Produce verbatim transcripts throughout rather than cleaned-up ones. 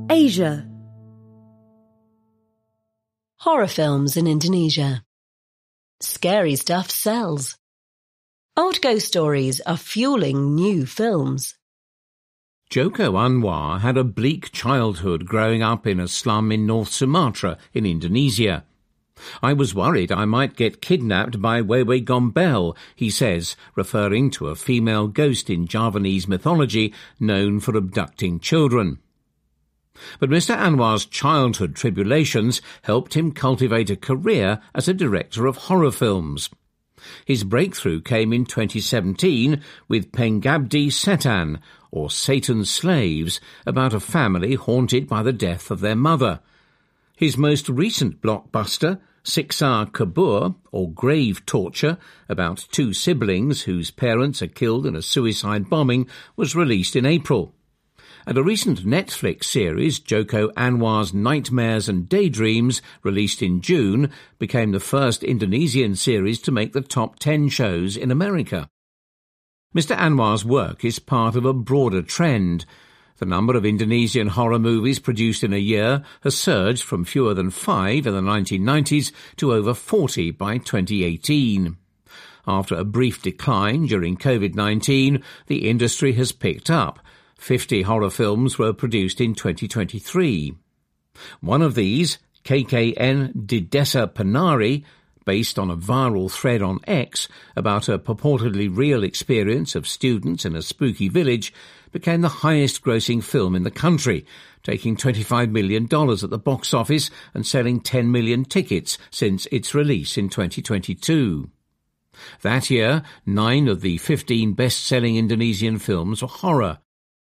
Asia. Horror films in Indonesia. Scary stuff sells. Old ghost stories are fueling new films. Joko Anwar had a bleak childhood growing up in a slum in North Sumatra in Indonesia. I was worried I might get kidnapped by Wewe Gombel, he says, referring to a female ghost in Javanese mythology known for abducting children. But Mister Anwar's childhood tribulations helped him cultivate a career as a director of horror films. His breakthrough came in twenty seventeen with Pengabdi Setan, or Satan's Slaves, about a family haunted by the death of their mother. His most recent blockbuster, Siksa Kubur, or Grave Torture, about two siblings whose parents are killed in a suicide bombing, was released in April. And a recent Netflix series, Joko Anwar's Nightmares and Daydreams, released in June, became the first Indonesian series to make the top ten shows in America. Mister Anwar's work is part of a broader trend. The number of Indonesian horror movies produced in a year has surged from fewer than five in the nineteen nineties to over forty by twenty eighteen. After a brief decline during COVID nineteen, the industry has picked up. Fifty horror films were produced in twenty twenty-three. One of these, K K N Di Desa Penari, based on a viral thread on X about a purportedly real experience of students in a spooky village, became the highest-grossing film in the country, taking twenty-five million dollars at the box office and selling ten million tickets since its release in twenty twenty-two. That year, nine of the fifteen best-selling Indonesian films were horror.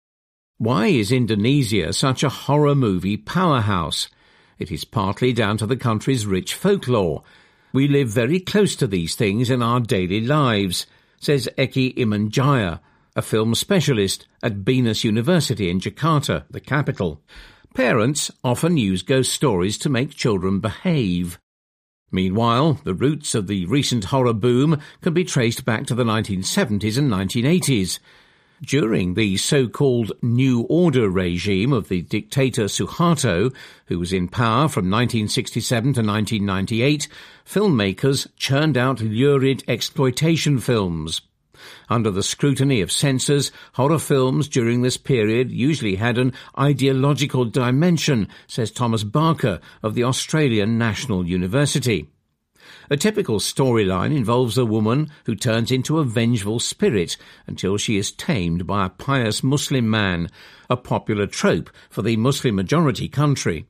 Why is Indonesia such a horror movie powerhouse? It is partly down to the country's rich folklore. We live very close to these things in our daily lives, says Eki Imanjaya, a film specialist at Binus University in Jakarta, the capital. Parents often use ghost stories to make children behave. Meanwhile, the roots of the recent horror boom can be traced back to the nineteen seventies and nineteen eighties. During the so-called New Order regime of the dictator Suharto, who was in power from nineteen sixty-seven to nineteen ninety-eight, filmmakers churned out lurid exploitation films. Under the scrutiny of censors, horror films during this period usually had an ideological dimension, says Thomas Barker of the Australian National University. A typical storyline involves a woman who turns into a vengeful spirit until she is tamed by a pious Muslim man, a popular trope for the Muslim-majority country.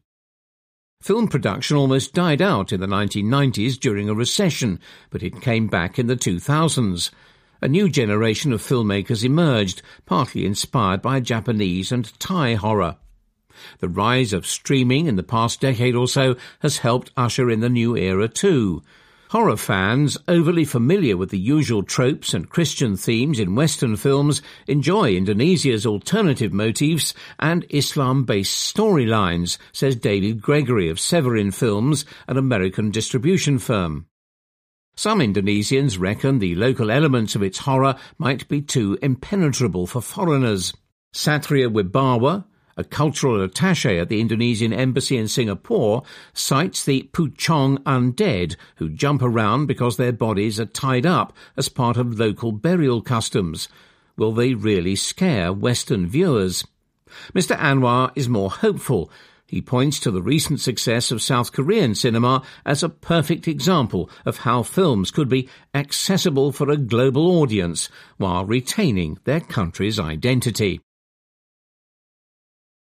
Film production almost died out in the nineteen nineties during a recession, but it came back in the two thousands. A new generation of filmmakers emerged, partly inspired by Japanese and Thai horror. The rise of streaming in the past decade or so has helped usher in the new era too. Horror fans, overly familiar with the usual tropes and Christian themes in Western films, enjoy Indonesia's alternative motifs and Islam-based storylines, says David Gregory of Severin Films, an American distribution firm. Some Indonesians reckon the local elements of its horror might be too impenetrable for foreigners. Satria Wibawa, a cultural attaché at the Indonesian embassy in Singapore, cites the Puchong undead, who jump around because their bodies are tied up as part of local burial customs. Will they really scare Western viewers? Mister Anwar is more hopeful. He points to the recent success of South Korean cinema as a perfect example of how films could be accessible for a global audience while retaining their country's identity.